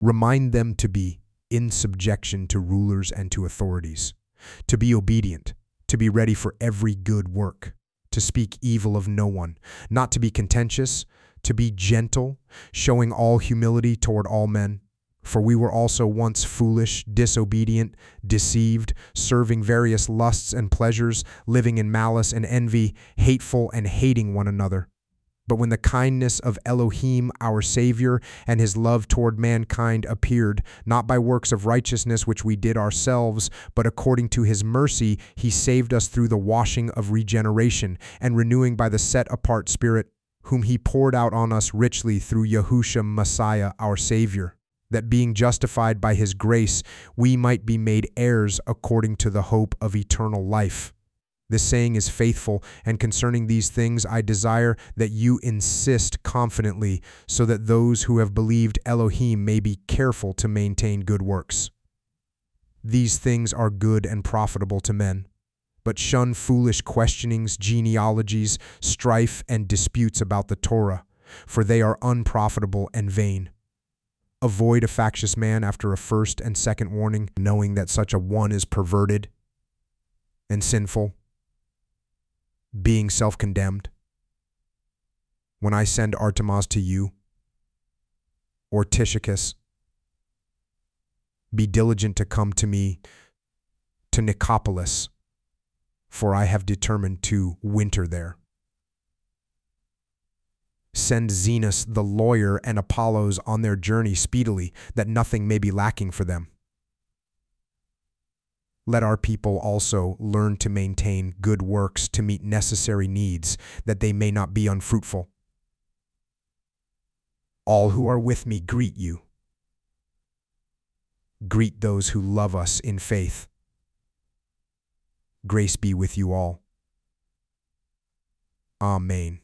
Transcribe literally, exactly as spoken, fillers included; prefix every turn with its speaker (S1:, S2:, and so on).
S1: Remind them to be in subjection to rulers and to authorities, to be obedient, to be ready for every good work, to speak evil of no one, not to be contentious, to be gentle, showing all humility toward all men. For we were also once foolish, disobedient, deceived, serving various lusts and pleasures, living in malice and envy, hateful and hating one another. But when the kindness of Elohim, our Savior, and his love toward mankind appeared, not by works of righteousness which we did ourselves, but according to his mercy, he saved us through the washing of regeneration and renewing by the set-apart Spirit, whom he poured out on us richly through Yahushua Messiah, our Savior, that being justified by his grace, we might be made heirs according to the hope of eternal life. This saying is faithful, and concerning these things I desire that you insist confidently, so that those who have believed Elohim may be careful to maintain good works. These things are good and profitable to men, but shun foolish questionings, genealogies, strife, and disputes about the Torah, for they are unprofitable and vain. Avoid a factious man after a first and second warning, knowing that such a one is perverted and sinful, being self-condemned. When I send Artemas to you, or Tychicus, be diligent to come to me to Nicopolis, for I have determined to winter there. Send Zenas the lawyer and Apollos on their journey speedily, that nothing may be lacking for them. Let our people also learn to maintain good works to meet necessary needs, that they may not be unfruitful. All who are with me greet you. Greet those who love us in faith. Grace be with you all. Amen.